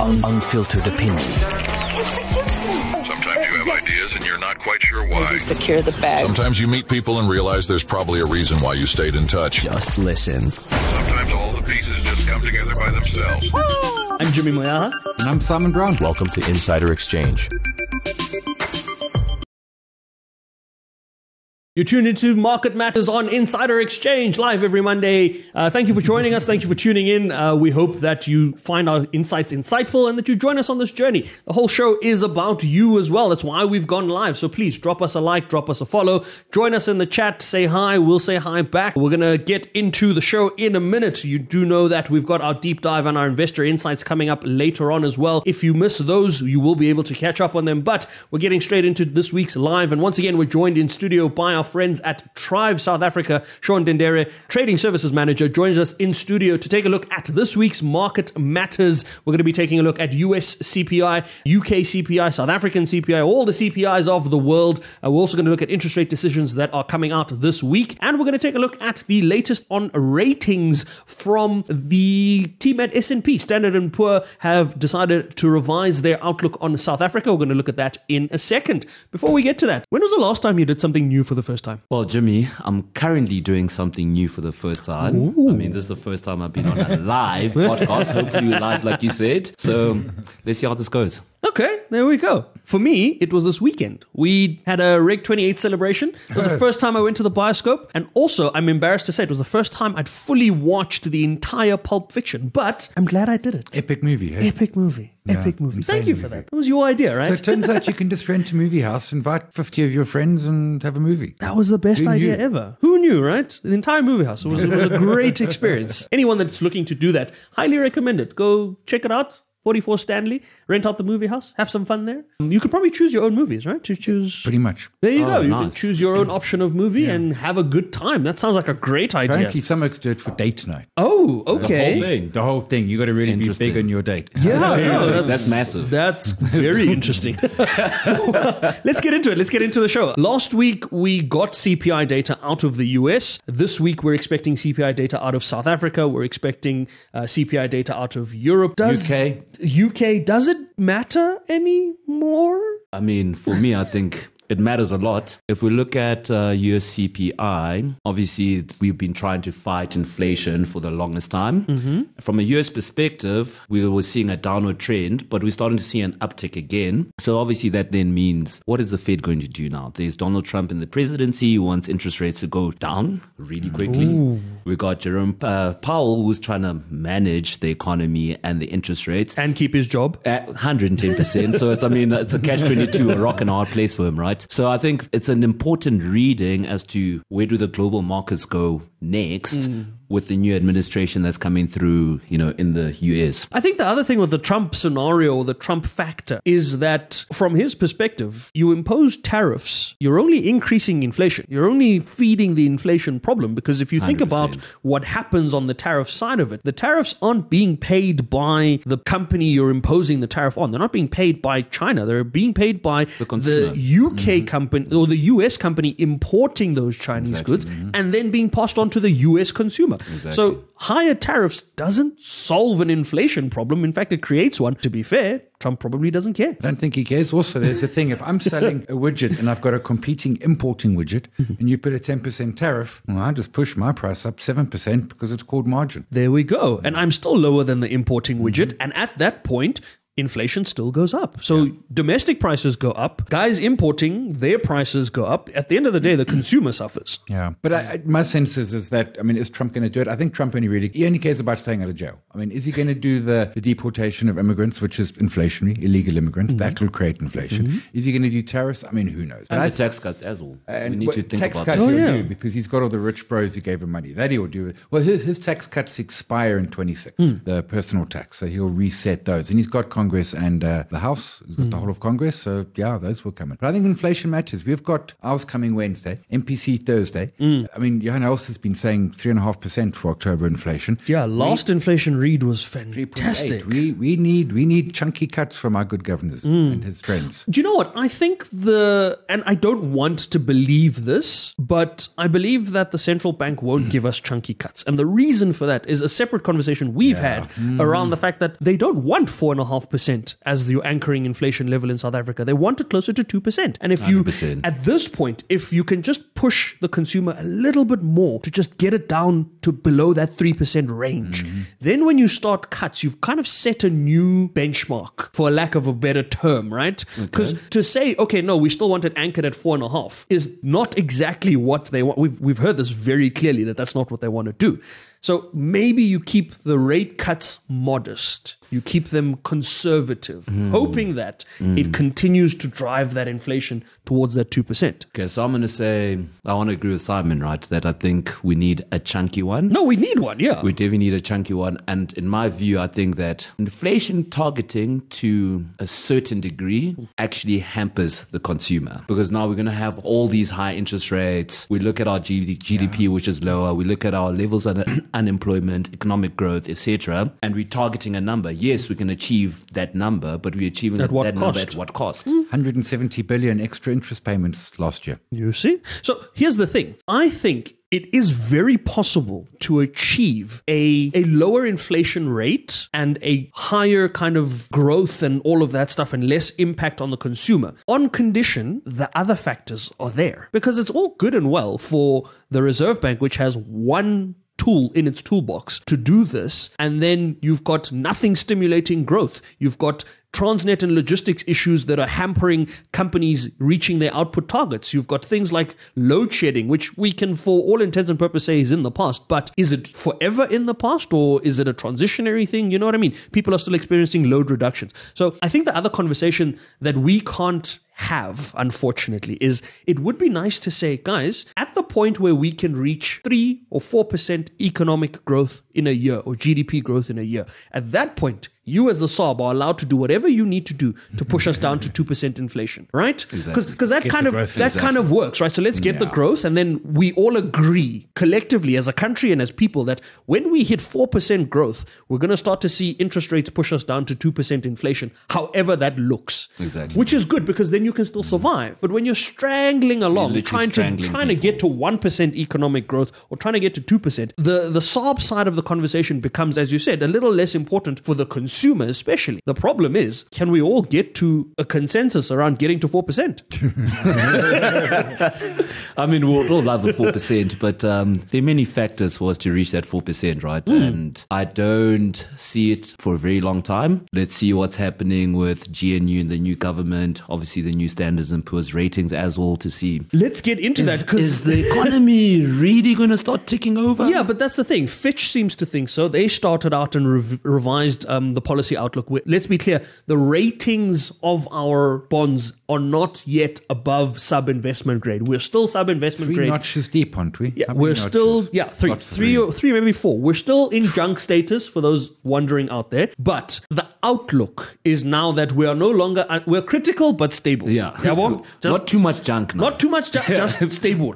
Unfiltered opinions. Sometimes you have ideas and you're not quite sure why. As you secure the bag. Sometimes you meet people and realize there's probably a reason why you stayed in touch. Just listen. Sometimes all the pieces just come together by themselves. I'm Jimmy Moyaha. And I'm Simon Brown. Welcome to Insider Exchange. You're tuned into Market Matters on Insider Exchange, live every Monday. Thank you for joining us. Thank you for tuning in. We hope that you find our insights insightful and that you join us on this journey. The whole show is about you as well. That's why we've gone live. So please drop us a like, drop us a follow, join us in the chat, say hi. We'll say hi back. We're going to get into the show in a minute. You do know that we've got our deep dive and our investor insights coming up later on as well. If you miss those, you will be able to catch up on them. But we're getting straight into this week's live. And once again, we're joined in studio by our friends at Thrive South Africa. Sean Dendere, Trading Services Manager, joins us in studio to take a look at this week's Market Matters. We're going to be taking a look at US CPI, UK CPI, South African CPI, all the CPIs of the world. We're also going to look at interest rate decisions that are coming out this week. And we're going to take a look at the latest on ratings from the team at S&P. Standard & Poor have decided to revise their outlook on South Africa. We're going to look at that in a second. Before we get to that, when was the last time you did something new for the first time? Well, Jimmy, I'm currently doing something new for the first time. Ooh. I mean, this is the first time I've been on a live podcast, hopefully live like you said. So let's see how this goes. Okay, there we go. For me, it was this weekend. We had a Reg 28 celebration. It was the first time I went to the Bioscope. And also, I'm embarrassed to say, it was the first time I'd fully watched the entire Pulp Fiction. But I'm glad I did it. Epic movie, eh? Epic movie. Yeah, Epic movie. insane Thank you movie. for that. It was your idea, right? So it turns out you can just rent a movie house, invite 50 of your friends and have a movie. That was the best Who idea knew? ever. Who knew, right? The entire movie house. It was a great experience. Anyone that's looking to do that, highly recommend it. Go check it out. 44 Stanley, rent out the movie house, have some fun there. You could probably choose your own movies, right? To choose. Pretty much. There you go. You nice. can choose your own option of movie and have a good time. That sounds like a great idea. Apparently, some folks do it for date night. Oh, okay. The whole thing. The whole thing. You got to really be Interesting. big on your date. Yeah, no, That's massive. That's very interesting. Let's get into it. Let's get into the show. Last week, we got CPI data out of the US. This week, we're expecting CPI data out of South Africa. We're expecting CPI data out of Europe. UK, does it matter anymore? I mean, for me, I think it matters a lot. If we look at US CPI, obviously we've been trying to fight inflation for the longest time. Mm-hmm. From a US perspective, we were seeing a downward trend, but we're starting to see an uptick again. So obviously that then means, what is the Fed going to do now? There's Donald Trump in the presidency who wants interest rates to go down really quickly. Ooh. We got Jerome Powell, who's trying to manage the economy and the interest rates. And keep his job. At 110%. So it's a catch-22, a rock and a hard place for him, right? So I think it's an important reading as to where do the global markets go next with the new administration that's coming through, in the US. I think the other thing with the Trump scenario or the Trump factor is that from his perspective, you impose tariffs, you're only increasing inflation. You're only feeding the inflation problem because if you think 100%. about what happens on the tariff side of it, the tariffs aren't being paid by the company you're imposing the tariff on. They're not being paid by China. They're being paid by the UK company or the US company importing those Chinese goods and then being passed on to the US consumer. Exactly. So higher tariffs doesn't solve an inflation problem. In fact, it creates one. To be fair, Trump probably doesn't care. I don't think he cares. Also, there's a thing. If I'm selling a widget and I've got a competing importing widget and you put a 10% tariff, well, I just push my price up 7% because it's called margin. There we go. And I'm still lower than the importing widget. And at that point, inflation still goes up. So domestic prices go up. Guys importing, their prices go up. At the end of the day, the consumer suffers. Yeah. But my sense is that, is Trump going to do it? I think Trump he only cares about staying out of jail. Is he going to do the deportation of immigrants, which is inflationary, illegal immigrants? That will create inflation. Is he going to do tariffs? Who knows? And the tax cuts as well. We need to think tax about cuts that. he'll do because he's got all the rich bros who gave him money. That he'll do. Well, his tax cuts expire in 26, the personal tax. So he'll reset those. And he's got Congress and the House. He's got the whole of Congress. So, yeah, those will come in. But I think inflation matters. We've got ours coming Wednesday, MPC Thursday. Johan Els has been saying 3.5% for October inflation. Yeah, last inflation read was fantastic. We need chunky cuts from our good governors and his friends. Do you know what? I think and I don't want to believe this, but I believe that the central bank won't give us chunky cuts. And the reason for that is a separate conversation we've had around the fact that they don't want 4.5% 2.5% as your anchoring inflation level in South Africa. They want it closer to 2%. And if you, 100%. at this point, if you can just push the consumer a little bit more to just get it down to below that 3% range, then when you start cuts, you've kind of set a new benchmark, for lack of a better term, right? Because to say, okay, no, we still want it anchored at 4.5 is not exactly what they want. We've heard this very clearly that that's not what they want to do. So maybe you keep the rate cuts modest. You keep them conservative, hoping that it continues to drive that inflation towards that 2%. Okay, so I'm going to say, I want to agree with Simon, right, that I think we need a chunky one. No, we need one, yeah. We definitely need a chunky one. And in my view, I think that inflation targeting to a certain degree actually hampers the consumer. Because now we're going to have all these high interest rates. We look at our GDP, which is lower. We look at our levels of unemployment, economic growth, etc. And we're targeting a number. Yes, we can achieve that number, but we're achieving that number at what cost? 170 billion extra interest payments last year. You see? So here's the thing. I think it is very possible to achieve a lower inflation rate and a higher kind of growth and all of that stuff and less impact on the consumer on condition the other factors are there. Because it's all good and well for the Reserve Bank, which has one tool in its toolbox to do this, and then you've got nothing stimulating growth. You've got Transnet and logistics issues that are hampering companies reaching their output targets. You've got things like load shedding, which we can, for all intents and purposes, say is in the past. But is it forever in the past, or is it a transitionary thing? You know what I mean? People are still experiencing load reductions. So I think the other conversation that we can't have, unfortunately, is it would be nice to say, guys, at the point where we can reach 3 or 4% economic growth in a year or GDP growth in a year, at that point, you as a SARB are allowed to do whatever you need to do to push us down to 2% inflation, right? Because that kind of works, right? So let's get the growth, and then we all agree collectively as a country and as people that when we hit 4% growth, we're going to start to see interest rates push us down to 2% inflation, however that looks. Exactly. Which is good because then you can still survive. But when you're strangling along, trying to get to 1% economic growth or trying to get to 2%, the SARB side of the conversation becomes, as you said, a little less important for the consumer especially. The problem is, can we all get to a consensus around getting to 4%? I mean, we'll all love the 4%, but there are many factors for us to reach that 4%, right? And I don't see it for a very long time. Let's see what's happening with GNU and the new government, obviously the new Standards and Poor's ratings as well, to see. Let's get into that, because is the economy really going to start ticking over? Yeah, but that's the thing. Fitch seems to think so. They started out and revised the policy outlook. Let's be clear, the ratings of our bonds are not yet above sub-investment grade. We're still sub-investment grade. 3 notches deep, aren't we? Yeah, we're still, three, maybe 4. We're still in junk status for those wondering out there. But the outlook is now that we are no longer, we're critical but stable. Yeah. Not too much junk now. Not too much junk, just stable.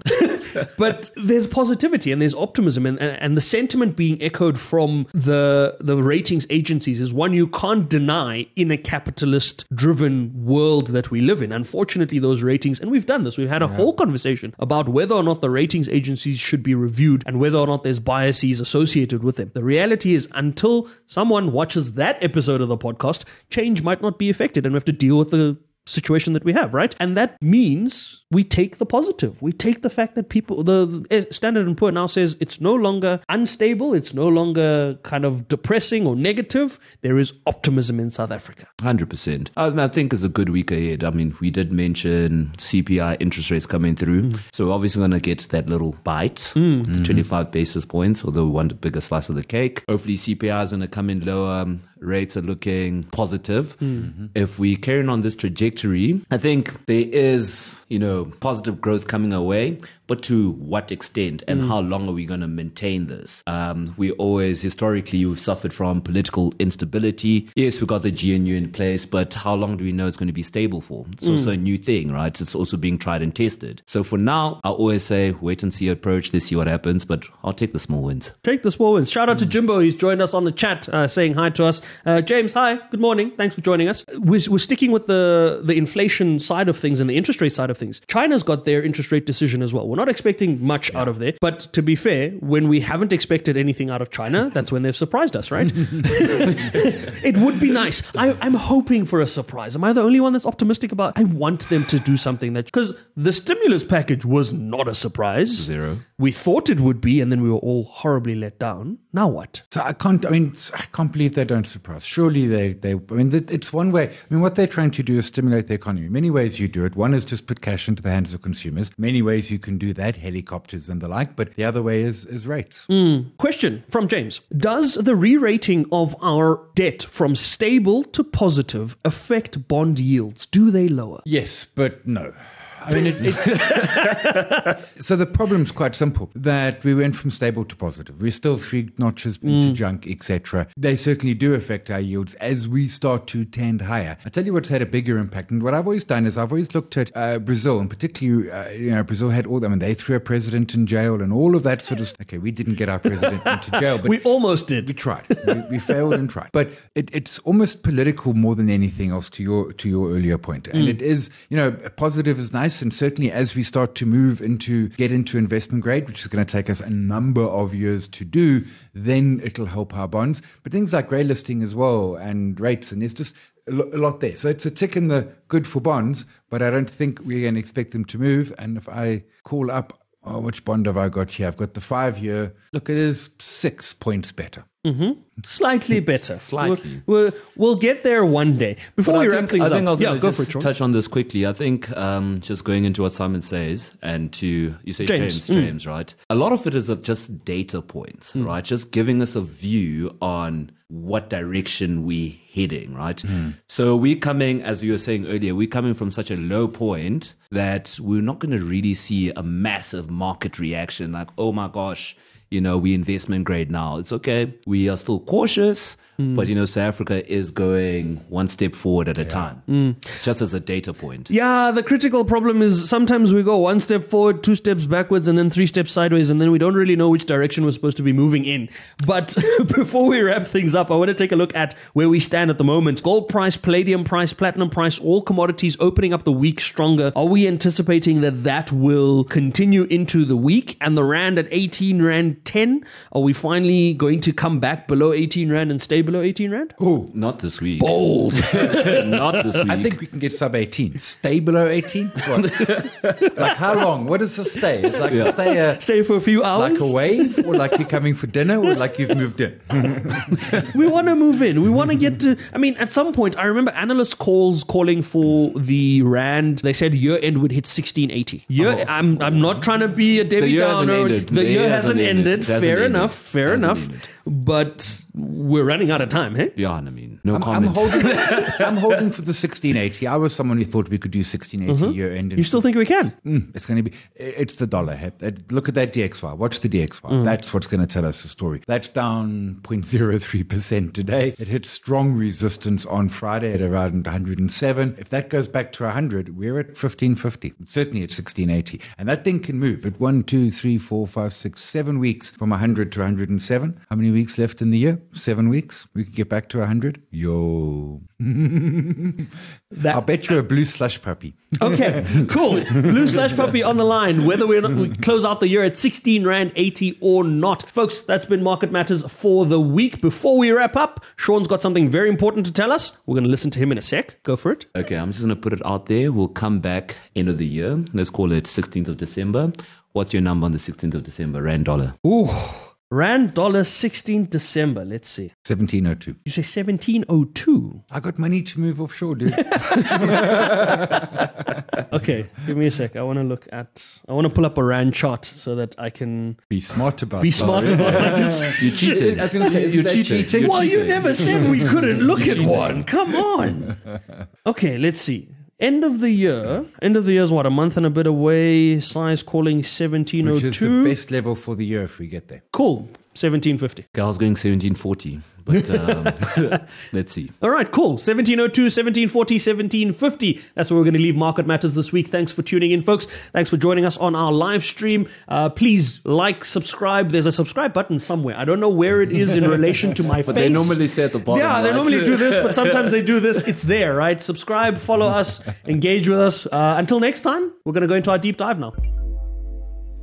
But there's positivity and there's optimism, and the sentiment being echoed from the ratings agencies is one you can't deny in a capitalist-driven world that we live in. Unfortunately, those ratings, and we've done this, we've had a whole conversation about whether or not the ratings agencies should be reviewed and whether or not there's biases associated with them. The reality is, until someone watches that episode of the podcast, change might not be effected, and we have to deal with the situation that we have, right? And that means we take the positive. We take the fact that people, the Standard & Poor now says it's no longer unstable, it's no longer kind of depressing or negative. There is optimism in South Africa. 100%. I think it's a good week ahead. I mean, we did mention CPI interest rates coming through. So we're obviously going to get that little bite, the 25 basis points, although we want a bigger slice of the cake. Hopefully CPI is going to come in lower. Rates are looking positive. If we carry on this trajectory, I think there is, positive growth coming our way. But to what extent and how long are we going to maintain this? We always, historically, we've suffered from political instability. Yes, we've got the GNU in place, but how long do we know it's going to be stable for? It's also a new thing, right? It's also being tried and tested. So for now, I always say, wait and see approach. Let's see what happens, but I'll take the small wins. Take the small wins. Shout out to Jimbo. He's joined us on the chat, saying hi to us. James, hi. Good morning. Thanks for joining us. We're sticking with the inflation side of things and the interest rate side of things. China's got their interest rate decision as well. We're not expecting much out of there. But to be fair, when we haven't expected anything out of China, that's when they've surprised us, right? It would be nice. I'm hoping for a surprise. Am I the only one that's optimistic about? I want them to do something that, because the stimulus package was not a surprise. Zero. We thought it would be, and then we were all horribly let down. Now what? So I can't believe they don't surprise. Surely it's one way. What they're trying to do is stimulate the economy. Many ways you do it. One is just put cash into the hands of consumers. Many ways you can do that, helicopters and the like. But the other way is rates. Question from James. Does the re-rating of our debt from stable to positive affect bond yields? Do they lower? Yes, but no. So the problem's quite simple, that we went from stable to positive. We're still 3 notches into junk, etc. They certainly do affect our yields as we start to tend higher. I tell you what's had a bigger impact, and what I've always done is I've always looked at Brazil, and particularly, Brazil had all, they threw a president in jail and all of that sort of stuff. Okay, we didn't get our president into jail, but we almost did. We tried. We failed and tried. But it's almost political more than anything else, to your earlier point. And it is, positive is nice. And certainly as we start to get into investment grade, which is going to take us a number of years to do, then it'll help our bonds. But things like grey listing as well and rates, and there's just a lot there. So it's a tick in the good for bonds, but I don't think we're going to expect them to move. And if I call up, which bond have I got here? I've got the 5-year. Look, it is 6 points better. Mm-hmm. Slightly better. Slightly. We'll get there one day. Before we wrap things up, I was go going for it, to Sean. touch on this quickly. I think just going into what Simon says, and you say James, right? A lot of it is just data points, right? Just giving us a view on what direction we're heading, right? So we're coming, as you were saying earlier, we're coming from such a low point that we're not going to really see a massive market reaction like, oh my gosh, we investment grade now. It's okay. We are still cautious, but South Africa is going one step forward at a time, just as a data point. Yeah, the critical problem is sometimes we go 1 step forward, 2 steps backwards, and then 3 steps sideways, and then we don't really know which direction we're supposed to be moving in. But before we wrap things up, I want to take a look at where we stand at the moment. Gold price, palladium price, platinum price, all commodities opening up the week stronger. Are we anticipating that will continue into the week? And the rand at 18 rand 10, are we finally going to come back below 18 rand and stay below 18 rand? Oh, not this week. Bold. Not this week. I think we can get sub 18. Stay below 18? What? Like how long? What is the stay? It's like stay for a few hours? Like a wave? Or like you're coming for dinner? Or like you've moved in? We want to move in. We want to get to... at some point, I remember analyst calling for the rand. They said year end would hit 1680. I'm not trying to be a Debbie Downer. The year hasn't ended. Fair enough. But we're running out of time, hey? Yeah, no comment. I'm holding for the 1680. I was someone who thought we could do 1680 year end. You still think we can? It's going to be. It's the dollar. Hey? Look at that DXY. Watch the DXY. That's what's going to tell us the story. That's down 0.03% today. It hit strong resistance on Friday at around 107. If that goes back to 100, we're at 1550. Certainly at 1680, and that thing can move at 1, 2, 3, 4, 5, 6, 7 weeks from 100 to 107. How many weeks left in the year? 7 weeks. We could get back to 100. Yo. I'll bet you a blue slush puppy. Okay, cool. Blue slush puppy on the line, whether we close out the year at 16 rand 80 or not. Folks, that's been Market Matters for the week. Before we wrap up, Sean's got something very important to tell us. We're going to listen to him in a sec. Go for it. Okay, I'm just going to put it out there. We'll come back end of the year. Let's call it 16th of December. What's your number on the 16th of December? Rand dollar. Ooh. Rand dollar 16 December. Let's see. 1702. You say 1702? I got money to move offshore, dude. Okay, give me a sec. I want to pull up a Rand chart so that I can be smart about this. You cheated. I was going to say, you cheated. Well, you never said we couldn't look at one. Come on. Okay, let's see. End of the year is what, a month and a bit away. Size calling 1702. Which is the best level for the year if we get there. Cool. 1750. Girls going 1740, but let's see. All right, cool. 1702, 1740, 1750. That's where we're going to leave Market Matters this week. Thanks for tuning in, folks. Thanks for joining us on our live stream. Please like, subscribe. There's a subscribe button somewhere. I don't know where it is in relation to my face. But they normally say at the bottom. Yeah, they normally do this, but sometimes they do this. It's there, right? Subscribe, follow us, engage with us. Until next time, we're going to go into our deep dive now.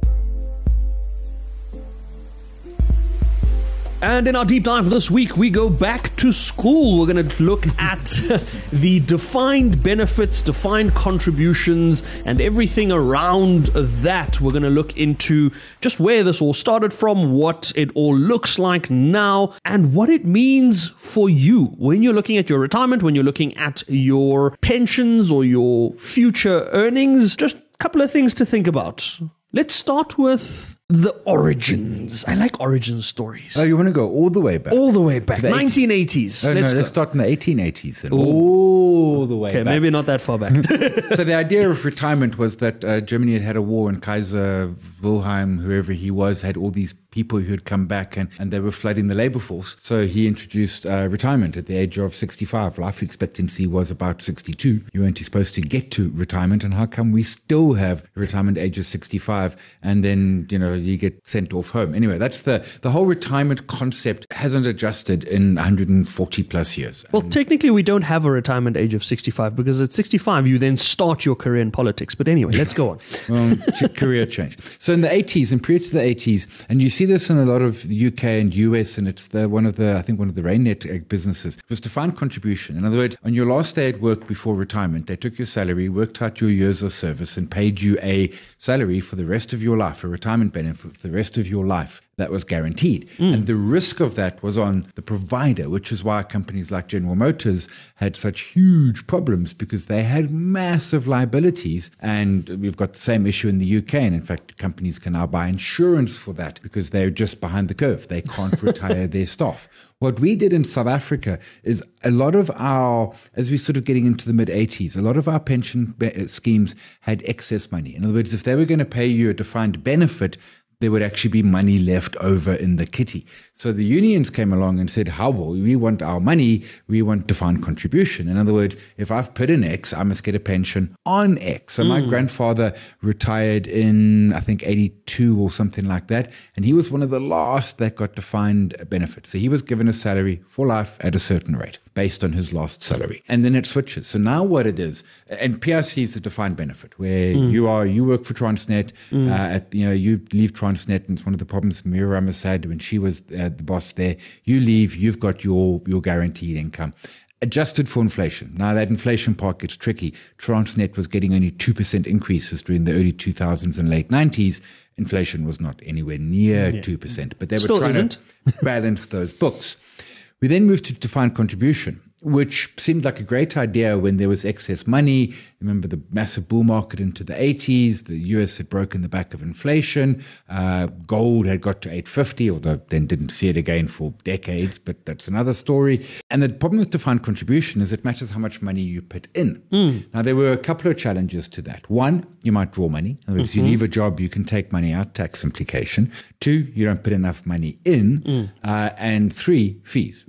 And in our deep dive this week, we go back to school. We're going to look at the defined benefits, defined contributions, and everything around that. We're going to look into just where this all started from, what it all looks like now, and what it means for you when you're looking at your retirement, when you're looking at your pensions or your future earnings. Just a couple of things to think about. Let's start with the origins. I like origin stories. Oh, you want to go all the way back? All the way back. To the 1980s. Let's start in the 1880s. Then. All the way Okay, back. maybe not that far back. So the idea of retirement was that Germany had had a war, and Kaiser Wilhelm, whoever he was, had all these people who had come back and they were flooding the labor force. So he introduced retirement at the age of 65. Life expectancy was about 62. You weren't supposed to get to retirement. And how come we still have a retirement age of 65 and then, you get sent off home? Anyway, that's the whole retirement concept hasn't adjusted in 140 plus years. Well, technically, we don't have a retirement age of 65 because at 65, you then start your career in politics. But anyway, let's go on. Career change. So in the 80s and prior to the 80s, and you see this in a lot of the UK and US, and it's one of the RainNet businesses, was defined contribution. In other words, on your last day at work before retirement, they took your salary, worked out your years of service, and paid you a salary for the rest of your life, a retirement benefit for the rest of your life. That was guaranteed. And the risk of that was on the provider, which is why companies like General Motors had such huge problems, because they had massive liabilities. And we've got the same issue in the UK. And in fact, companies can now buy insurance for that because they're just behind the curve. They can't retire their staff. What we did in South Africa is a lot of our, as we're sort of getting into the mid-80s, a lot of our pension schemes had excess money. In other words, if they were going to pay you a defined benefit, there would actually be money left over in the kitty. So the unions came along and said, how will we want our money? We want defined contribution. In other words, if I've put in X, I must get a pension on X. So my grandfather retired in, I think, 82 or something like that. And he was one of the last that got defined benefits. So he was given a salary for life at a certain rate based on his last salary. And then it switches. So now what it is, and PIC is the defined benefit, where you work for Transnet, you leave Transnet, and it's one of the problems Miriam had when she was the boss there. You leave, you've got your guaranteed income. Adjusted for inflation. Now that inflation part gets tricky. Transnet was getting only 2% increases during the early 2000s and late 90s. Inflation was not anywhere near 2%, but they were trying to balance those books. We then moved to defined contribution, which seemed like a great idea when there was excess money. Remember the massive bull market into the 80s. The US had broken the back of inflation. Gold had got to 850, although then didn't see it again for decades, but that's another story. And the problem with defined contribution is it matters how much money you put in. Now, there were a couple of challenges to that. One, you might draw money. In other words, you leave a job, you can take money out, tax implication. Two, you don't put enough money in. And three, fees.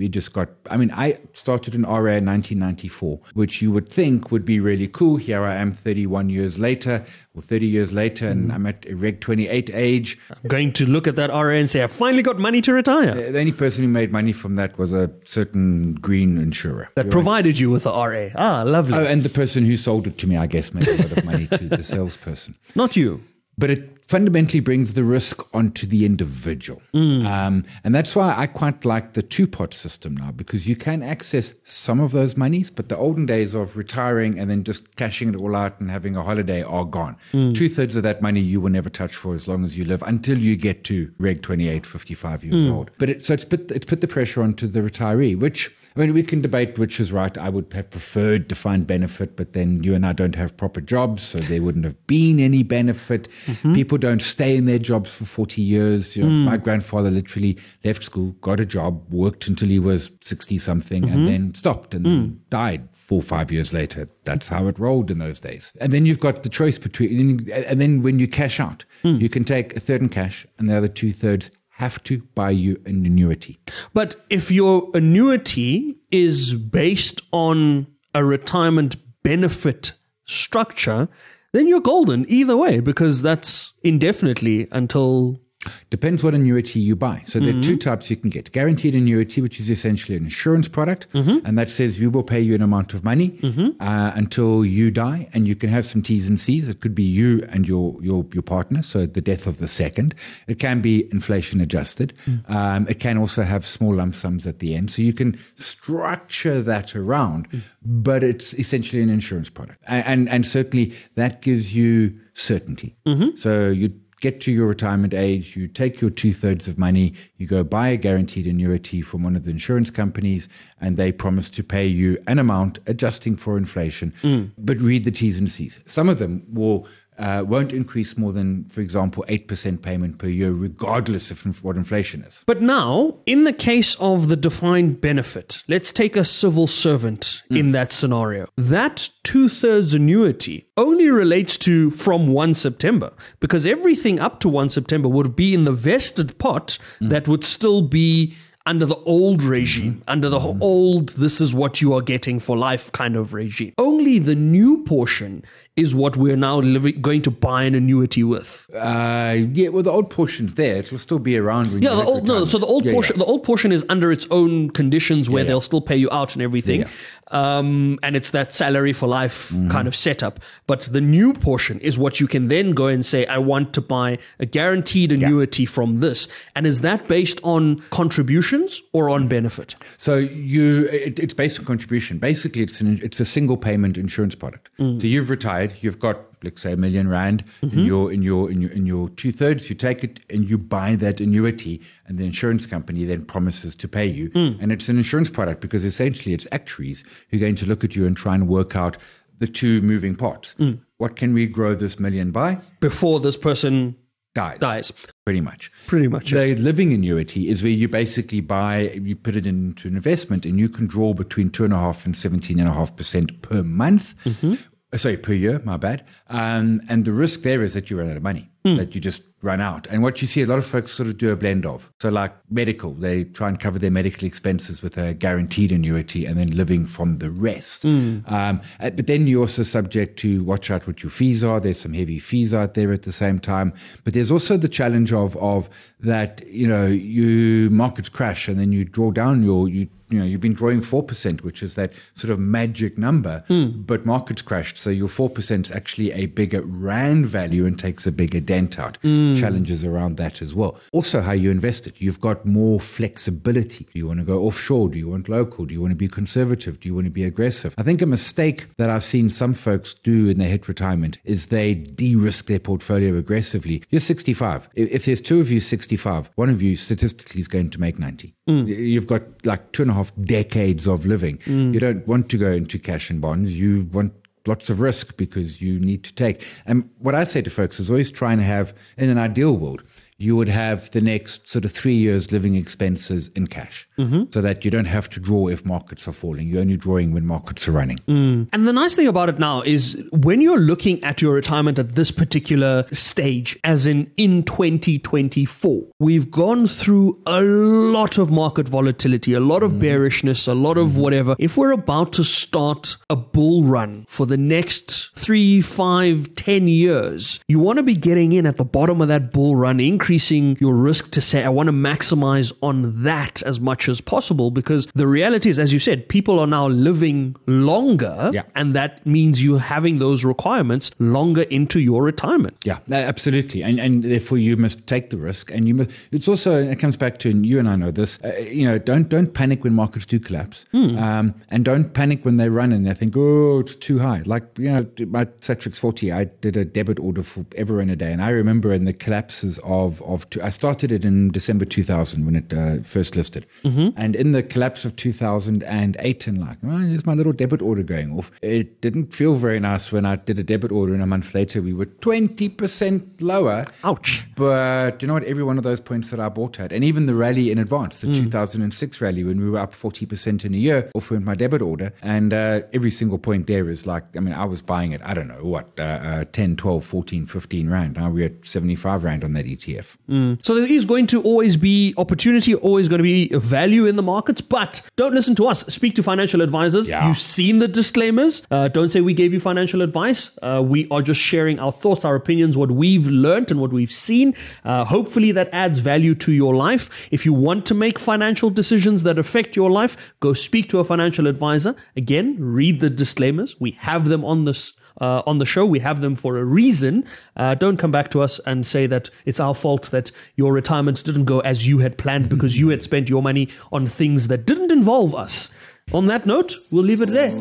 I started in RA in 1994, which you would think would be really cool. Here I am 31 years later, or 30 years later, and I'm at Reg 28 age. I'm going to look at that RA and say, I finally got money to retire. The only person who made money from that was a certain green insurer. That provided you with the RA. Ah, lovely. Oh, and the person who sold it to me, I guess, made a lot of money to the salesperson. Not you. But it fundamentally brings the risk onto the individual. And that's why I quite like the two-pot system now, because you can access some of those monies, but the olden days of retiring and then just cashing it all out and having a holiday are gone. 2/3 of that money you will never touch for as long as you live, until you get to Reg 28, 55 years old. But it's put the pressure onto the retiree, which, we can debate which is right. I would have preferred defined benefit, but then you and I don't have proper jobs, so there wouldn't have been any benefit. People don't stay in their jobs for 40 years. My grandfather literally left school, got a job, worked until he was 60-something, and then stopped and then died 4 or 5 years later. That's how it rolled in those days. And then you've got the choice between, and then when you cash out, you can take a third in cash, and the other 2/3 have to buy you an annuity. But if your annuity is based on a retirement benefit structure, then you're golden either way, because that's indefinitely until Depends what annuity you buy. So there are two types you can get. Guaranteed annuity, which is essentially an insurance product, and that says we will pay you an amount of money until you die, and you can have some T's and C's. It could be you and your partner, so the death of the second. It can be inflation adjusted. It can also have small lump sums at the end. So you can structure that around, but it's essentially an insurance product. And certainly that gives you certainty. So you get to your retirement age, you take your 2/3 of money, you go buy a guaranteed annuity from one of the insurance companies, and they promise to pay you an amount adjusting for inflation. But read the T's and C's. Some of them won't increase more than, for example, 8% payment per year, regardless of what inflation is. But now, in the case of the defined benefit, let's take a civil servant in that scenario. That 2/3 annuity only relates to from 1 September, because everything up to 1 September would be in the vested pot that would still be under the old regime, under the old, this is what you are getting for life kind of regime. Only the new portion is what we're now going to buy an annuity with. Yeah, well, the old portion's there. It will still be around. When you hit retirement. So the old portion, the old portion is under its own conditions where they'll still pay you out and everything. And it's that salary for life kind of setup. But the new portion is what you can then go and say, I want to buy a guaranteed annuity from this. And is that based on contributions or on benefit? So it's based on contribution. Basically, it's a single payment insurance product. So you've retired. You've got, let's say, R1 million in your 2/3. You take it and you buy that annuity, and the insurance company then promises to pay you. And it's an insurance product because essentially it's actuaries who are going to look at you and try and work out the two moving parts. What can we grow this million by before this person dies. Pretty much. The living annuity is where you basically you put it into an investment, and you can draw between 2.5% and 17.5% per month. Sorry, per year, my bad. And the risk there is that you run out of money, that you just run out. And what you see, a lot of folks sort of do a blend of. So like medical, they try and cover their medical expenses with a guaranteed annuity and then living from the rest. But then you're also subject to watch out what your fees are. There's some heavy fees out there at the same time. But there's also the challenge of that, you markets crash and then you draw down you've been drawing 4%, which is that sort of magic number, but markets crashed. So your 4% is actually a bigger rand value and takes a bigger dent out. Challenges around that as well. Also how you invest it. You've got more flexibility. Do you want to go offshore? Do you want local? Do you want to be conservative? Do you want to be aggressive? I think a mistake that I've seen some folks do when they hit retirement is they de-risk their portfolio aggressively. You're 65. If there's two of you 65, one of you statistically is going to make 90. You've got like 2.5 decades of living. You don't want to go into cash and bonds. You want lots of risk because you need to take. And what I say to folks is always try and have, in an ideal world, you would have the next sort of 3 years living expenses in cash so that you don't have to draw if markets are falling. You're only drawing when markets are running. And the nice thing about it now is when you're looking at your retirement at this particular stage, as in 2024, we've gone through a lot of market volatility, a lot of bearishness, a lot of whatever. If we're about to start a bull run for the next 3, 5, 10 years, you want to be getting in at the bottom of that bull run, increasing your risk to say, I want to maximize on that as much as possible, because the reality is, as you said, people are now living longer, and that means you having those requirements longer into your retirement. Yeah, absolutely. And therefore you must take the risk. And you must, it's also, it comes back to, and you and I know this, don't panic when markets do collapse. And don't panic when they run and they think, oh, it's too high. Like, my Satrix 40, I did a debit order for ever in a day. And I remember in the collapses I started it in December 2000 when it first listed. And in the collapse of 2008, and there's my little debit order going off. It didn't feel very nice when I did a debit order and a month later we were 20% lower. Ouch. But you know what? Every one of those points that I bought at, and even the rally in advance, the 2006 rally when we were up 40% in a year, off went my debit order. And every single point there is like, I was buying it, I don't know, 10, 12, 14, 15 rand. Now we're at 75 rand on that ETF. ETF. So there is going to always be opportunity, always going to be value in the markets, but don't listen to us. Speak to financial advisors. Yeah. You've seen the disclaimers. Don't say we gave you financial advice. We are just sharing our thoughts, our opinions, what we've learned and what we've seen. Hopefully that adds value to your life. If you want to make financial decisions that affect your life, go speak to a financial advisor. Again, read the disclaimers. We have them on this on the show. We have them for a reason. Don't come back to us and say that it's our fault that your retirement didn't go as you had planned because you had spent your money on things that didn't involve us. On that note, we'll leave it there.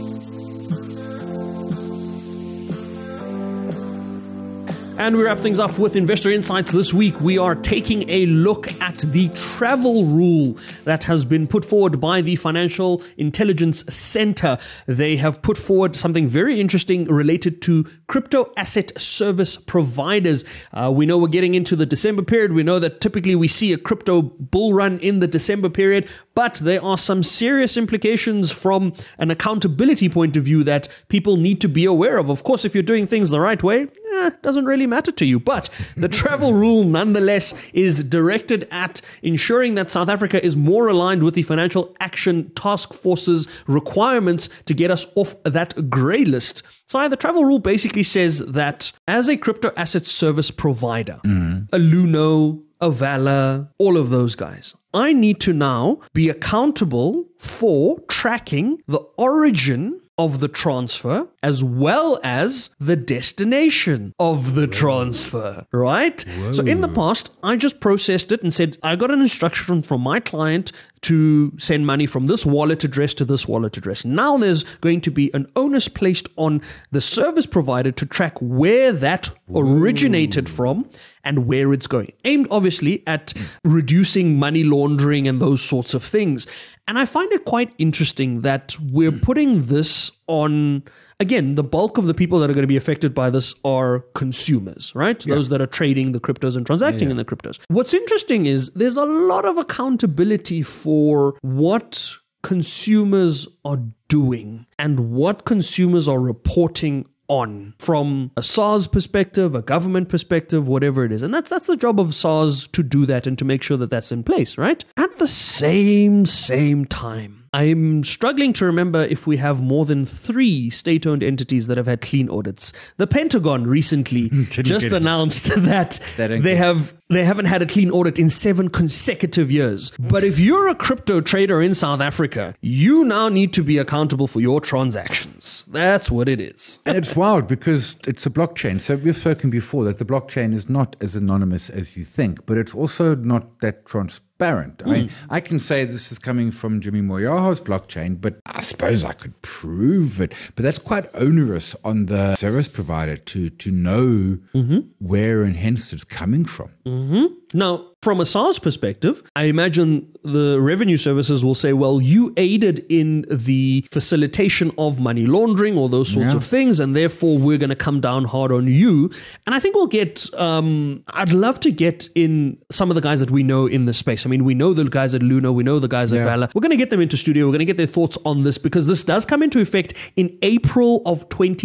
And we wrap things up with Investor Insights this week. We are taking a look at the travel rule that has been put forward by the Financial Intelligence Center. They have put forward something very interesting related to crypto asset service providers. We know we're getting into the December period. We know that typically we see a crypto bull run in the December period, but there are some serious implications from an accountability point of view that people need to be aware of. Of course, if you're doing things the right way, doesn't really matter to you. But the travel rule, nonetheless, is directed at ensuring that South Africa is more aligned with the Financial Action Task Force's requirements to get us off that grey list. So the travel rule basically says that as a crypto asset service provider, a Luno, a Vala, all of those guys, I need to now be accountable for tracking the origin of the transfer as well as the destination of the transfer, right? Whoa. So in the past, I just processed it and said, I got an instruction from my client to send money from this wallet address to this wallet address. Now there's going to be an onus placed on the service provider to track where that originated from and where it's going, aimed obviously at reducing money laundering and those sorts of things. And I find it quite interesting that we're putting this on, again, the bulk of the people that are going to be affected by this are consumers, right? Yeah. Those that are trading the cryptos and transacting in the cryptos. What's interesting is there's a lot of accountability for what consumers are doing and what consumers are reporting on from a SARS perspective, a government perspective, whatever it is. And that's the job of SARS to do that and to make sure that that's in place, right? At the same time, I'm struggling to remember if we have more than 3 state-owned entities that have had clean audits. The Pentagon recently just announced that they haven't had a clean audit in 7 consecutive years. But if you're a crypto trader in South Africa, you now need to be accountable for your transactions. That's what it is. And it's wild because it's a blockchain. So we've spoken before that the blockchain is not as anonymous as you think, but it's also not that transparent. I mean, I can say this is coming from Jimmy Moyaho's blockchain, but I suppose I could prove it. But that's quite onerous on the service provider to know where and hence it's coming from. Now, from a SARS perspective, I imagine the revenue services will say, well, you aided in the facilitation of money laundering or those sorts of things, and therefore we're going to come down hard on you. And I think we'll get, I'd love to get in some of the guys that we know in the space. I mean, we know the guys at Luno, we know the guys at Vala. We're going to get them into studio. We're going to get their thoughts on this because this does come into effect in April of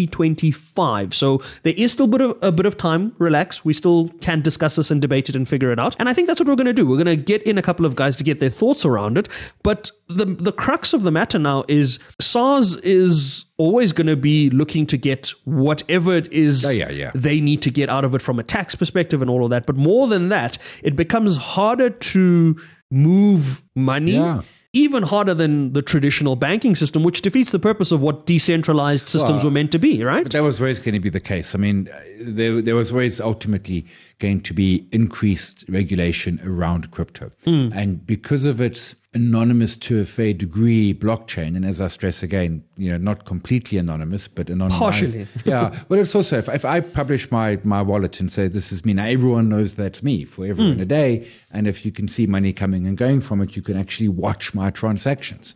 2025. So there is still a bit of time. Relax. We still can discuss this and debate it and figure it out. And I think that's what we're going to do. We're going to get in a couple of guys to get their thoughts around it. But the crux of the matter now is SARS is always going to be looking to get whatever it is they need to get out of it from a tax perspective and all of that. But more than that, it becomes harder to move money. Even harder than the traditional banking system, which defeats the purpose of what decentralized systems were meant to be, right? But that was always going to be the case. I mean, there was always ultimately going to be increased regulation around crypto. And because of its anonymous to a fair degree blockchain, and as I stress again, not completely anonymous, but anonymous. Partially. But it's also, if I publish my wallet and say, this is me, now everyone knows that's me forever and a day. And if you can see money coming and going from it, you can actually watch my transactions.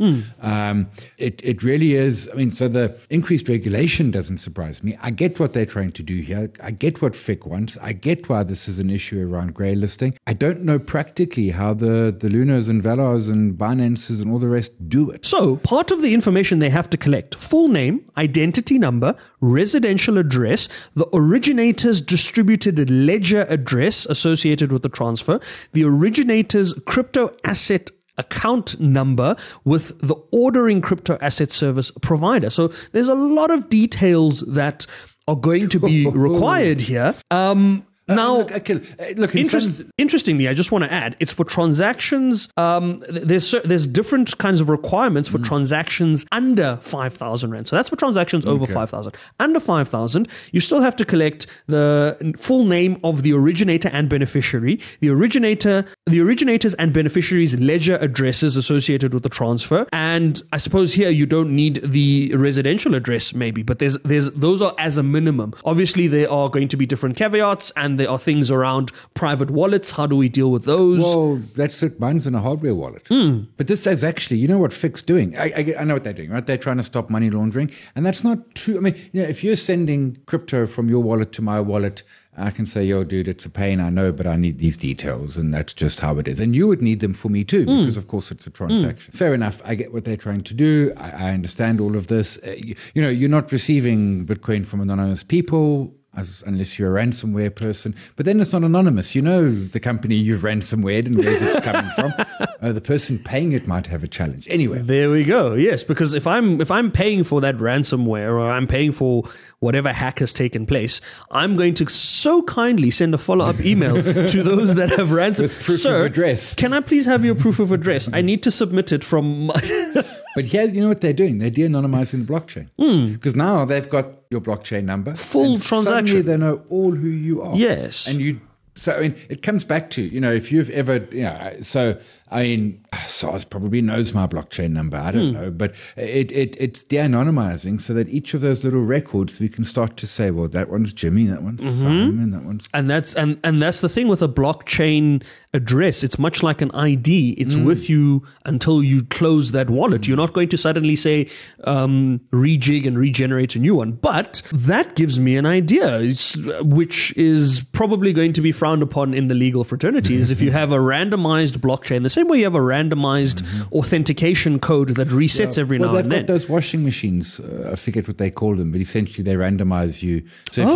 It really is. I mean, so the increased regulation doesn't surprise me. I get what they're trying to do here. I get what FIC wants. I get why this is an issue around grey listing. I don't know practically how the Lunos and Valos and and Binances and all the rest do it. So, part of the information they have to collect: full name, identity number, residential address, the originator's distributed ledger address associated with the transfer, the originator's crypto asset account number with the ordering crypto asset service provider. So, there's a lot of details that are going to be required here. Now, interestingly, I just want to add, it's for transactions. There's different kinds of requirements for transactions under 5,000 rand. So that's for transactions over 5,000. Under 5,000, you still have to collect the full name of the originator and beneficiary, the originators and beneficiaries' ledger addresses associated with the transfer. And I suppose here you don't need the residential address, maybe, but there's those are as a minimum. Obviously, there are going to be different caveats, and there are things around private wallets. How do we deal with those? Well, that's it. Mine's in a hardware wallet. But this is actually, you know what FIC's doing? I know what they're doing, right? They're trying to stop money laundering. And that's not true. I mean, if you're sending crypto from your wallet to my wallet, I can say, yo, dude, it's a pain, I know, but I need these details, and that's just how it is. And you would need them for me too, because of course it's a transaction. Fair enough. I get what they're trying to do. I understand all of this. You're not receiving Bitcoin from anonymous people, unless you're a ransomware person. But then it's not anonymous. You know the company you've ransomwared and where it's coming from. The person paying it might have a challenge. Anyway. There we go. Yes, because if I'm paying for that ransomware, or I'm paying for whatever hack has taken place, I'm going to so kindly send a follow-up email to those that have ransomed. With proof of address. Can I please have your proof of address? I need to submit it from my... But here, you know what they're doing? They're de-anonymizing the blockchain. Because now they've got your blockchain number. Full transaction. Suddenly they know all who you are. Yes. And so, I mean, it comes back to, if you've ever, SARS probably knows my blockchain number. I don't know. But it's de-anonymizing so that each of those little records, we can start to say, well, that one's Jimmy, that one's Simon, that one's... And that's the thing with a blockchain address. It's much like an ID. It's with you until you close that wallet. You're not going to suddenly say, rejig and regenerate a new one. But that gives me an idea, which is probably going to be frowned upon in the legal fraternities. If you have a randomized blockchain, the same way you have a randomized authentication code that resets every now and then. They've got those washing machines. I forget what they call them, but essentially they randomize you. So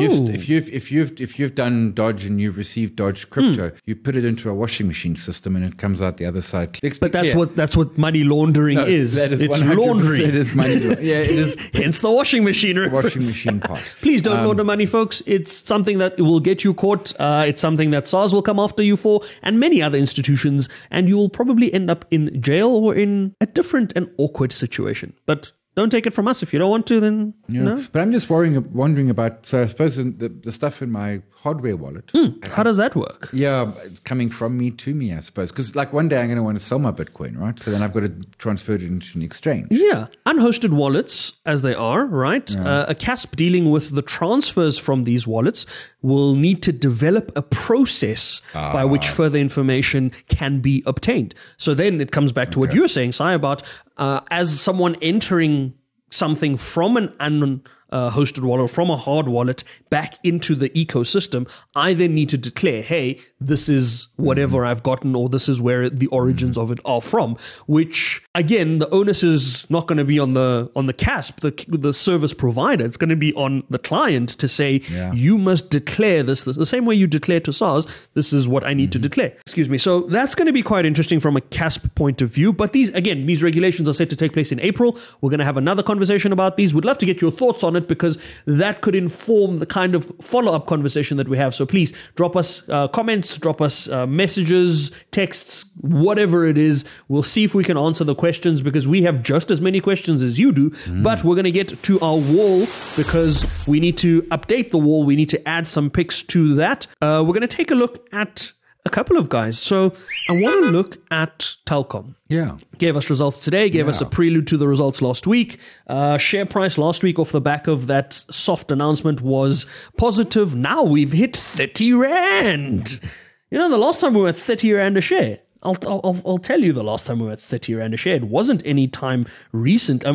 if you've done Dodge and you've received Dodge crypto, you put it into a washing machine system and it comes out the other side. But that's what money laundering is. That is it's 100%. laundering. It is money. Yeah, it is. Hence the washing machine. Washing machine part. Please don't launder money, folks. It's something that will get you caught. It's something that SARS will come after you for, and many other institutions, and you will probably end up in jail or in a different and awkward situation. But don't take it from us. If you don't want to, then no. But I'm just wondering about, so I suppose the stuff in my hardware wallet. How does that work? Yeah, it's coming from me to me, I suppose. Because like one day I'm going to want to sell my Bitcoin, right? So then I've got to transfer it into an exchange. Yeah. Unhosted wallets, as they are, right? Yeah. A CASP dealing with the transfers from these wallets will need to develop a process by which further information can be obtained. So then it comes back to what you were saying, Sai, about as someone entering something from an hosted wallet or from a hard wallet back into the ecosystem, I then need to declare, hey, this is whatever I've gotten, or this is where the origins of it are from, which again, the onus is not going to be on the CASP, the service provider. It's going to be on the client to say, you must declare this the same way you declare to SARS, this is what I need to declare. Excuse me. So that's going to be quite interesting from a CASP point of view. But these regulations are set to take place in April. We're going to have another conversation about these. We'd love to get your thoughts on it, because that could inform the kind of follow-up conversation that we have. So please drop us comments, drop us messages, texts, whatever it is. We'll see if we can answer the questions, because we have just as many questions as you do. But we're going to get to our wall, because we need to update the wall. We need to add some pics to that. We're going to take a look at a couple of guys. So I want to look at Telkom. Yeah. Gave us results today, gave us a prelude to the results last week. Share price last week off the back of that soft announcement was positive. Now we've hit 30 Rand. The last time we were at 30 Rand a share. I'll tell you the last time we were at 30 Rand a share. It wasn't any time recent.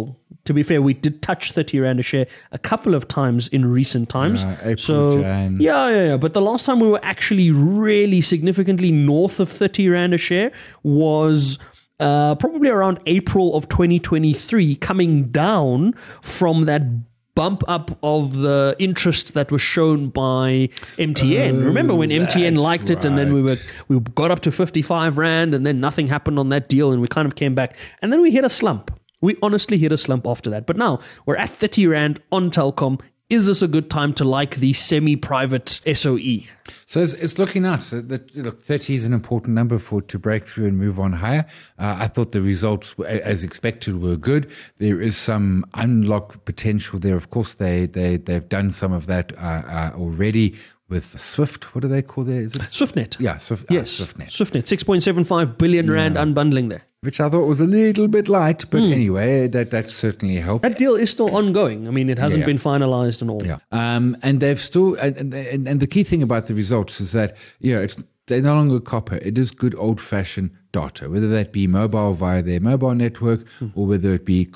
To be fair, we did touch 30 Rand a share a couple of times in recent times. April, Jan. Yeah. But the last time we were actually really significantly north of 30 Rand a share was probably around April of 2023, coming down from that bump up of the interest that was shown by MTN. Remember when MTN liked it, and then we got up to 55 Rand, and then nothing happened on that deal, and we kind of came back, and then we hit a slump. We honestly hit a slump after that. But now we're at 30 Rand on Telkom. Is this a good time to like the semi-private SOE? So it's looking nice. Look, 30 is an important number to break through and move on higher. I thought the results, as expected, were good. There is some unlocked potential there. Of course, they've done some of that already with Swift. What do they call there? Is it Swiftnet? Yeah, Swift. Yes, Swiftnet. 6.75 billion Rand unbundling there. Which I thought was a little bit light, but anyway, that certainly helped. That deal is still ongoing. I mean, it hasn't been finalized and all. Yeah. And they've still, and the key thing about the results is that, they're no longer copper. It is good old-fashioned data, whether that be mobile via their mobile network or whether it be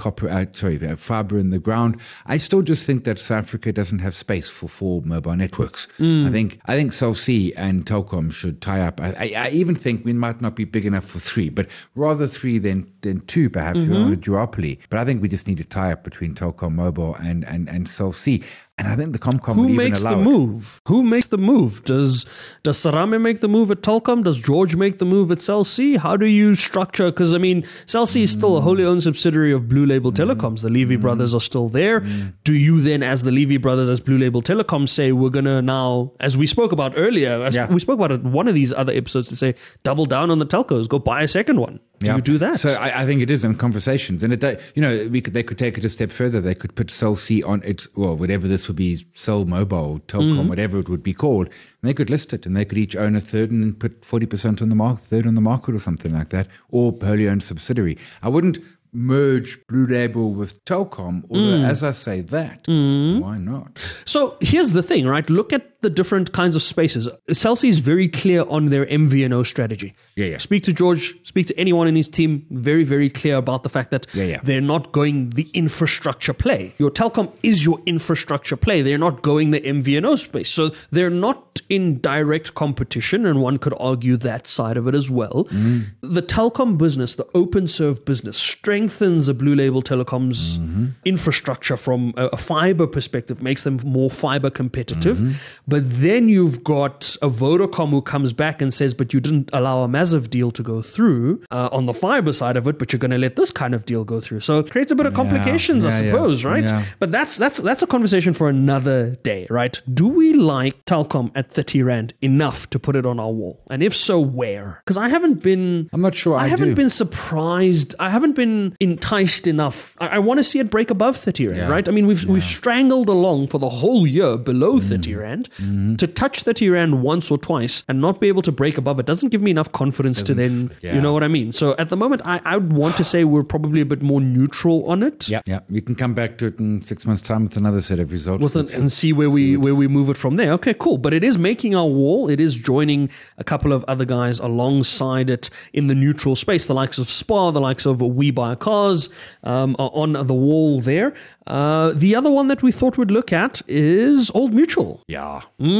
fiber in the ground. I still just think that South Africa doesn't have space for 4 mobile networks. I think Cell C and Telkom should tie up. I even think we might not be big enough for 3, but rather 3 than 2, perhaps. We want a duopoly. But I think we just need to tie up between Telkom Mobile and Cell C. And I think the Comcom would even allow it. Who makes the move? Does Serame make the move at Telkom? Does George make the move at Cell C? How do you structure? Because, I mean, Cell C is still a wholly owned subsidiary of Blue Label Telecoms. The Levy brothers are still there. Do you then, as the Levy brothers, as Blue Label Telecoms, say, we're going to now, as we spoke about earlier, we spoke about it in one of these other episodes, to say, double down on the telcos, go buy a second one. Do you do that? So I think it is in conversations. And they could take it a step further. They could put Cell C on its, whatever this would be, Cell Mobile, Telkom, whatever it would be called. And they could list it, and they could each own a third and put 40% on the market, third on the market or something like that, or wholly owned subsidiary. I wouldn't merge Blue Label with Telkom, although as I say that, why not? So here's the thing, right? Look at the different kinds of spaces. Cell C is very clear on their MVNO strategy. Yeah. Speak to George, speak to anyone in his team, very, very clear about the fact that they're not going the infrastructure play. Your Telkom is your infrastructure play. They're not going the MVNO space. So they're not in direct competition, and one could argue that side of it as well. The Telkom business, the OpenServe business, strengthens the Blue Label Telecom's infrastructure from a fiber perspective, makes them more fiber competitive. But then you've got a Vodacom who comes back and says, but you didn't allow a massive deal to go through on the fiber side of it, but you're going to let this kind of deal go through. So it creates a bit of complications, I suppose, right? Yeah. But that's a conversation for another day, right? Do we like Telkom at 30 Rand enough to put it on our wall? And if so, where? Because I'm not sure I haven't been surprised. I haven't been enticed enough. I want to see it break above 30 Rand, right? I mean, we've strangled along for the whole year below 30 Rand. To touch 30 Rand once or twice and not be able to break above it doesn't give me enough confidence to then, you know what I mean? So at the moment, I would want to say we're probably a bit more neutral on it. Yeah. We can come back to it in 6 months' time with another set of results. And see where we move it from there. Okay, cool. But it is making our wall. It is joining a couple of other guys alongside it in the neutral space, the likes of Spar, the likes of We Buy Cars are on the wall there. The other one that we thought we'd look at is Old Mutual. Yeah.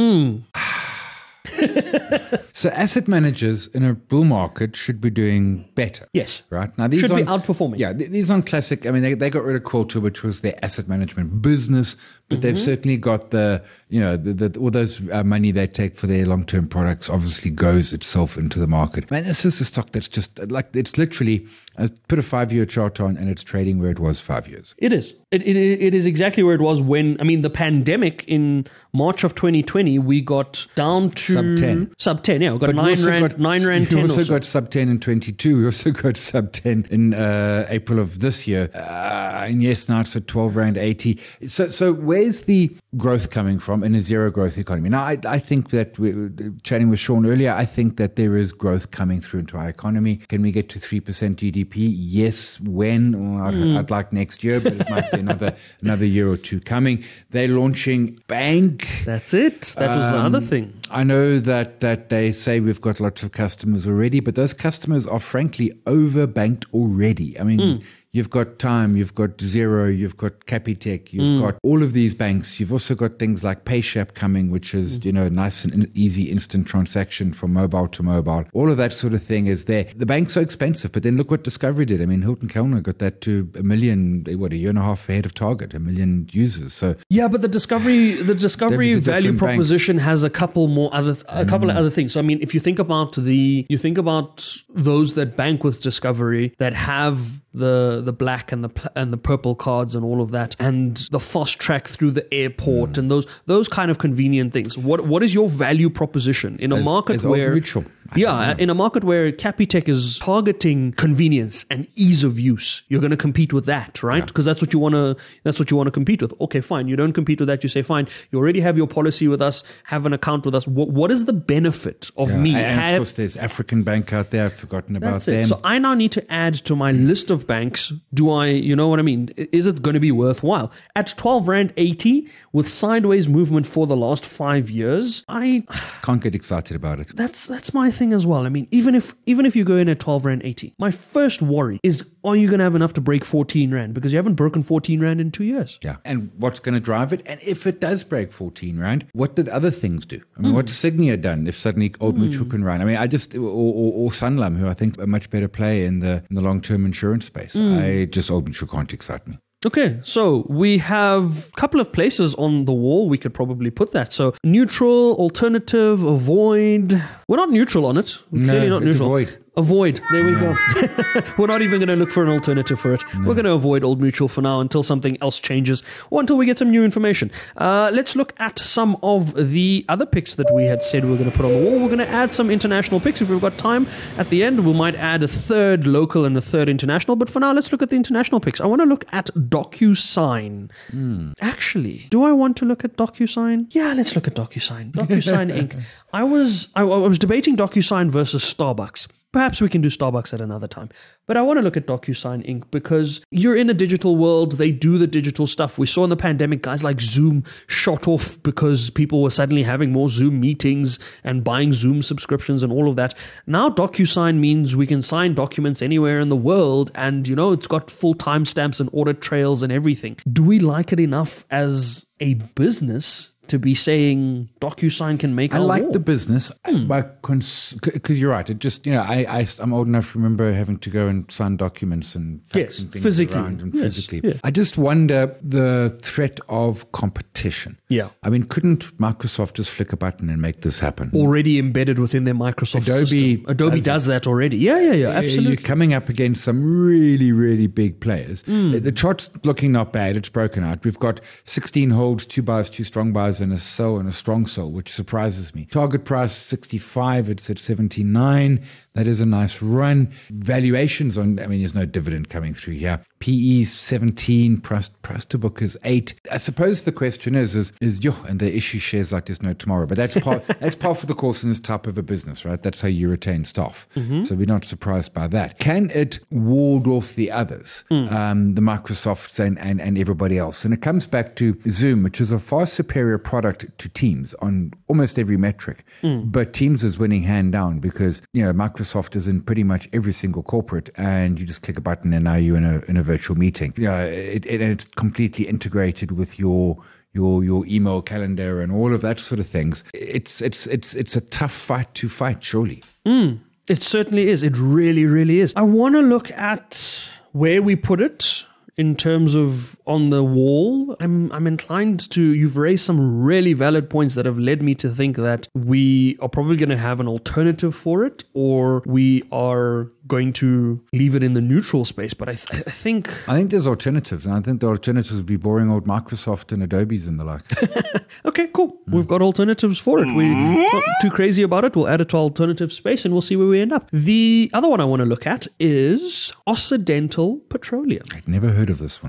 So asset managers in a bull market should be doing better. Yes. Right? Now, these should be outperforming. Yeah, these aren't classic. I mean, they got rid of Quilter, which was their asset management business, but they've certainly got all those money they take for their long-term products obviously goes itself into the market. Man, this is a stock that's just like, it's literally, put a 5-year chart on and it's trading where it was 5 years. It is. It is exactly where it was when, the pandemic in March of 2020, we got down to sub 10. Yeah, we got 9 Rand 10. We also got sub 10 in 22. We also got sub 10 in April of this year. And yes, now it's at 12 Rand 80. So where's the growth coming from in a zero growth economy? Now, I think that we chatting with Sean earlier, I think that there is growth coming through into our economy. Can we get to 3% GDP? Yes. When? Well, I'd like next year, but it might be another year or two coming. They're launching Bank. That's it. That was the other thing. I know that they say we've got lots of customers already, but those customers are frankly overbanked already. I mean, You've got Time, you've got Zero, you've got Capitec, you've got all of these banks. You've also got things like PayShap coming, which is, nice and easy instant transaction from mobile to mobile. All of that sort of thing is there. The banks are expensive, but then look what Discovery did. I mean, Hilton Kellner got that to 1 million, a year and a half ahead of target, 1 million users. So yeah, but the Discovery value proposition has a couple of other things. So I mean, if you think about those that bank with Discovery that have the black and the purple cards and all of that, and the fast track through the airport and those kind of convenient things. What is your value proposition in a market where in a market where Capitec is targeting convenience and ease of use? You're going to compete with that, right? Because that's what you want to compete with. Okay, fine. You don't compete with that. You say, fine, you already have your policy with us, have an account with us. What is the benefit of me? And of course, there's African Bank out there. I've forgotten about them. So I now need to add to my list of banks. Do I, you know what I mean? Is it going to be worthwhile? At 12 Rand 80 with sideways movement for the last 5 years, I can't get excited about it. That's my thing as well. I mean, even if you go in at 12 Rand 80, my first worry is, are you going to have enough to break 14 Rand? Because you haven't broken 14 Rand in 2 years. Yeah. And what's going to drive it? And if it does break 14 Rand, what did other things do? I mean, what's Signia done if suddenly Old Mutual can run? I mean, or Sanlam, who I think a much better play in the long-term insurance space. Old Mutual can't excite me. Okay, so we have a couple of places on the wall we could probably put that. So neutral, alternative, avoid. We're not neutral on it. We're clearly not neutral. Avoid. There we go. We're not even going to look for an alternative for it. We're going to avoid Old Mutual for now until something else changes or until we get some new information. Let's look at some of the other picks that we had said we were going to put on the wall. We're going to add some international picks. If we've got time at the end, we might add a third local and a third international. But for now, let's look at the international picks. I want to look at DocuSign. Actually, do I want to look at DocuSign? Yeah, let's look at DocuSign. DocuSign Inc. I was debating DocuSign versus Starbucks. Perhaps we can do Starbucks at another time. But I want to look at DocuSign Inc. because you're in a digital world. They do the digital stuff. We saw in the pandemic, guys like Zoom shot off because people were suddenly having more Zoom meetings and buying Zoom subscriptions and all of that. Now DocuSign means we can sign documents anywhere in the world, and it's got full timestamps and audit trails and everything. Do we like it enough as a business to be saying DocuSign can make our war? I like the business, because you're right. It just, I'm old enough to remember having to go and sign documents and faxing things physically. around and physically. Yes. I just wonder the threat of competition. Yeah. I mean, couldn't Microsoft just flick a button and make this happen? Already embedded within their Microsoft system. Adobe does that already. Yeah, absolutely. You're coming up against some really, really big players. The chart's looking not bad. It's broken out. We've got 16 holds, 2 buys, 2 strong buys, and a sell and a strong sell, which surprises me. Target price 65, it's at 79. That is a nice run. Valuations there's no dividend coming through here. PE 17, price to book is 8. I suppose the question is and they issue shares like there's no tomorrow. But that's par for the course in this type of a business, right? That's how you retain staff. So we're not surprised by that. Can it ward off the others, the Microsofts and everybody else? And it comes back to Zoom, which is a far superior product to Teams on almost every metric. But Teams is winning hand down because, Microsoft is in pretty much every single corporate, and you just click a button and now you're in a virtual meeting. It's completely integrated with your email calendar and all of that sort of things. It's a tough fight to fight, surely. It certainly is. It really, really is. I want to look at where we put it in terms of on the wall. I'm inclined to, you've raised some really valid points that have led me to think that we are probably going to have an alternative for it, or we are going to leave it in the neutral space. But I think there's alternatives, and I think the alternatives would be boring old Microsoft and Adobe's and the like. Okay, cool. We've got alternatives for it. We're not too crazy about it. We'll add it to alternative space and we'll see where we end up. The other one I want to look at is Occidental Petroleum. I'd never heard of this one.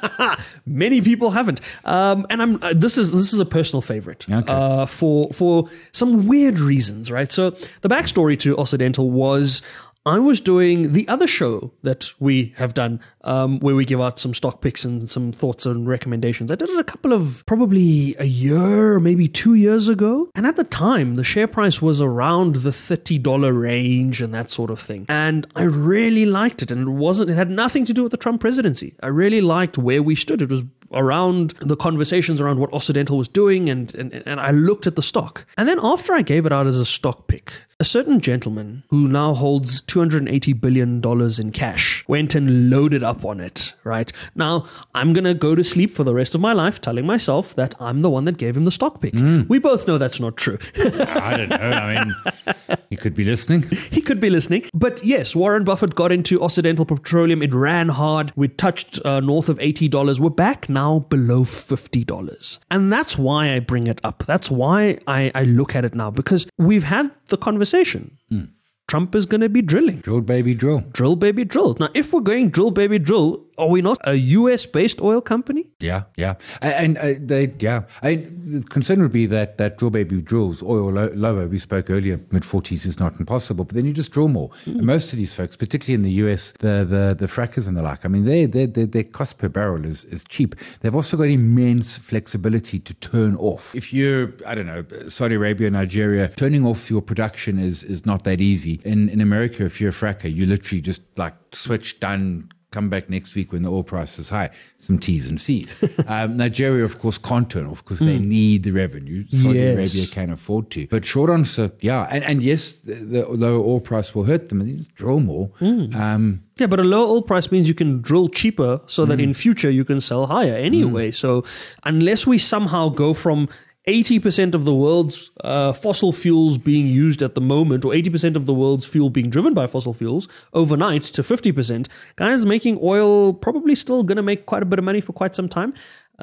Many people haven't. And this is a personal favorite. Okay. For some weird reasons, right? So the backstory to Occidental was, I was doing the other show that we have done, where we give out some stock picks and some thoughts and recommendations. I did it a couple of, probably a year, maybe 2 years ago. And at the time, the share price was around the $30 range and that sort of thing. And I really liked it. And it had nothing to do with the Trump presidency. I really liked where we stood. It was around the conversations around what Occidental was doing, and I looked at the stock. And then after I gave it out as a stock pick, a certain gentleman who now holds $280 billion in cash went and loaded up on it, right? Now, I'm going to go to sleep for the rest of my life telling myself that I'm the one that gave him the stock pick. We both know that's not true. I don't know. I mean, he could be listening. He could be listening. But yes, Warren Buffett got into Occidental Petroleum. It ran hard. We touched north of $80. We're back now below $50. And that's why I bring it up. That's why I look at it now, because we've had the conversation. Trump is going to be drilling. Drill, baby, drill. Drill, baby, drill. Now, if we're going drill, baby, drill, are we not a US-based oil company? Yeah. The concern would be that drill, baby, drills oil lower. We spoke earlier, mid-40s is not impossible, but then you just drill more. And most of these folks, particularly in the US, the frackers and the like, I mean, their cost per barrel is cheap. They've also got immense flexibility to turn off. If you're, I don't know, Saudi Arabia, Nigeria, turning off your production is not that easy. In America, if you're a fracker, you literally just like switch, done, come back next week when the oil price is high. Some T's and C's. Nigeria, of course, can't turn off because they need the revenue. Saudi Arabia can afford to. But short answer, yeah. And yes, the lower oil price will hurt them, and they just drill more. Yeah, but a low oil price means you can drill cheaper so that in future you can sell higher anyway. So unless we somehow go from 80% of the world's fossil fuels being used at the moment, or 80% of the world's fuel being driven by fossil fuels overnight to 50%, guys, making oil probably still going to make quite a bit of money for quite some time.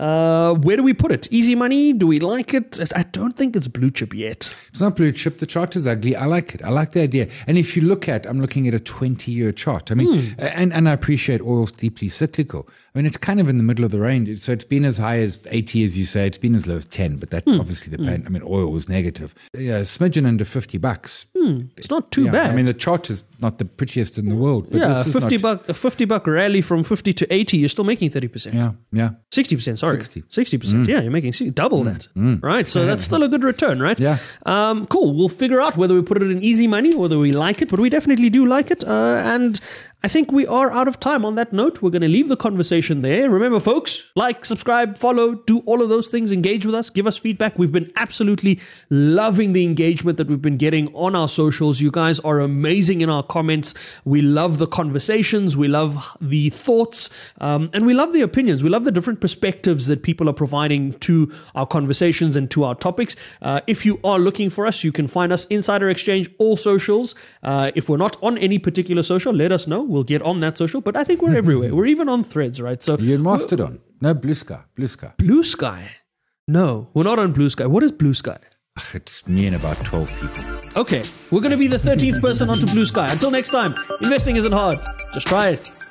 Where do we put it? Easy money? Do we like it? I don't think it's blue chip yet. It's not blue chip. The chart is ugly. I like it. I like the idea. And if you look at, I'm looking at a 20-year chart. I mean, and I appreciate oil's deeply cyclical. I mean, it's kind of in the middle of the range. So it's been as high as 80, as you say. It's been as low as 10, but that's obviously the pain. I mean, oil was negative. Yeah, smidgen under $50. It's not too bad. I mean, the chart is not the prettiest in the world. But yeah, this is a $50 rally from 50 to 80, you're still making 30%. Yeah. 60%, sorry. 60%. Yeah, you're making double that. Right? So that's still a good return, right? Yeah. Cool. We'll figure out whether we put it in easy money or whether we like it, but we definitely do like it. And I think we are out of time on that note. We're going to leave the conversation there. Remember, folks, like, subscribe, follow, do all of those things, engage with us, give us feedback. We've been absolutely loving the engagement that we've been getting on our socials. You guys are amazing in our comments. We love the conversations. We love the thoughts, and we love the opinions. We love the different perspectives that people are providing to our conversations and to our topics. If you are looking for us, you can find us Insider Exchange, all socials. If we're not on any particular social, let us know. We'll get on that social, but I think we're everywhere. We're even on Threads, right? So you're Mastodon. No, Blue Sky. Blue Sky? No, we're not on Blue Sky. What is Blue Sky? It's me and about 12 people. Okay, we're going to be the 13th person onto Blue Sky. Until next time, investing isn't hard. Just try it.